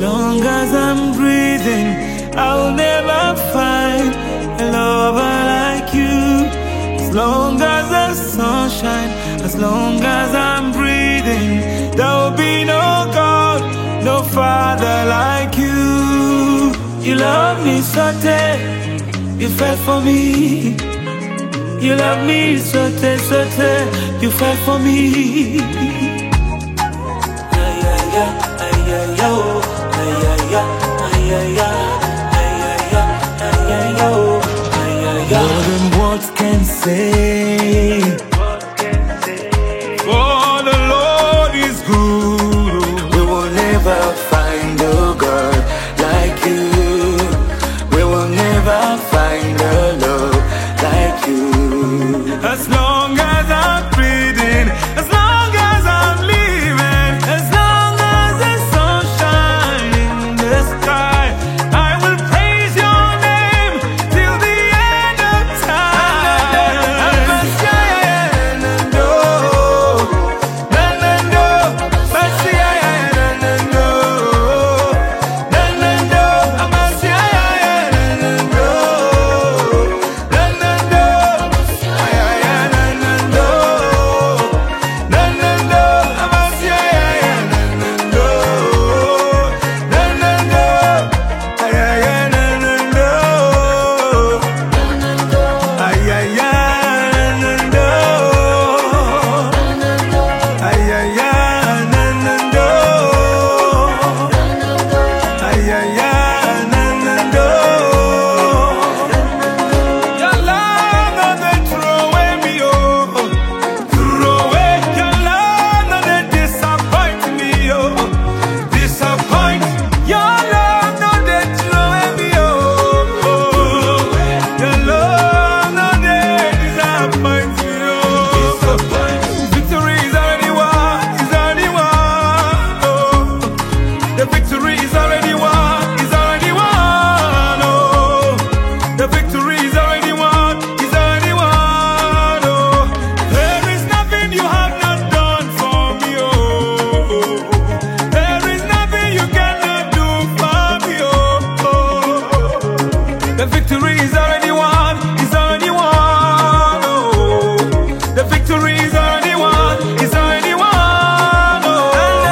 long as I'm breathing, I'll never find a lover like you. As long as the sun shines, as long as I'm breathing, there will be no God, no Father like you. You love me so you fight for me. You love me so you fight for me. Ay, ay, ay, ay, ay, oh. Ay, ay, ay, ay, ay, ay, ay, ay, oh. Ay, ay, ay. More than words can say. For the Lord is good. We will never find a God like you. We will never find a love like you. As long as I'm breathing, as long as I'm living, as long as the sun shines in the sky, I will praise your name till the end of time. The victory is already won, is already won, oh. The victory is already won, is already won, oh.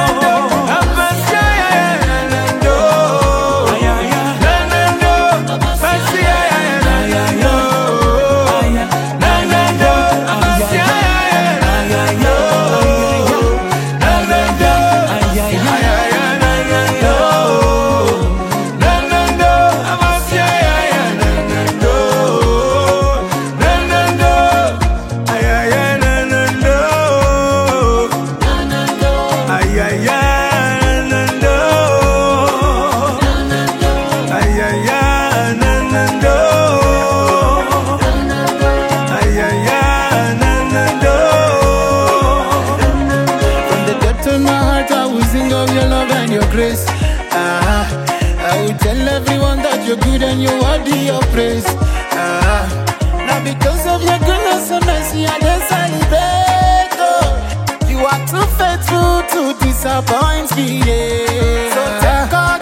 Grace. I will tell everyone that you're good and you're worthy of praise. Now because of your goodness and mercy, I just celebrate. Oh, you are too faithful to disappoint me. Yeah. So thank God.